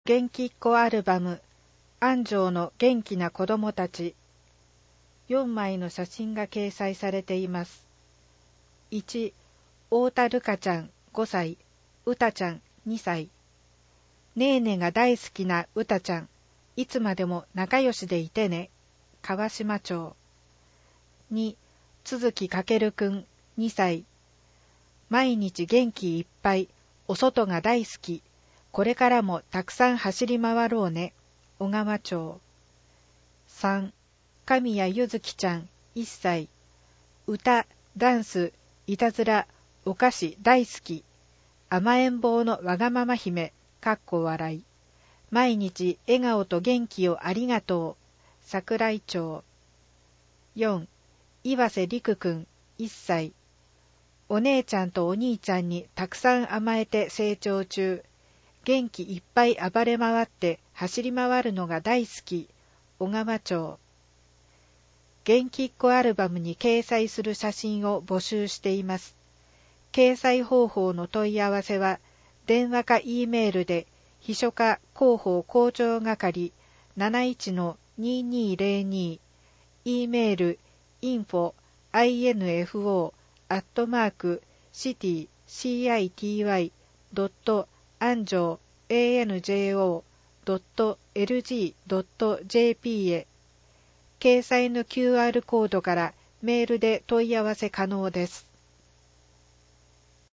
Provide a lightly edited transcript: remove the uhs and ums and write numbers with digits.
元気っ子アルバム、安城の元気な子供たち。4枚の写真が掲載されています。1、太田るかちゃん5歳、うたちゃん2歳。ねーねが大好きなうたちゃん、いつまでも仲良しでいてね。川島町。2、都築かけるくん2歳。毎日元気いっぱい、お外が大好き。これからもたくさん走り回ろうね。小川町。3、神谷ゆずきちゃん1歳。歌、ダンス、いたずら、お菓子大好き。甘えん坊のわがまま姫、かっこ笑い。毎日笑顔と元気をありがとう。桜井町。4、岩瀬陸くん1歳。お姉ちゃんとお兄ちゃんにたくさん甘えて成長中。元気いっぱい暴れ回って走り回るのが大好き。小川町。元気っ子アルバムに掲載する写真を募集しています。掲載方法の問い合わせは、電話か E メールで、秘書課広報広聴係 71-2202、E メール info@city-anjo.anjo.lg.jp へ、掲載の QR コードからメールで問い合わせ可能です。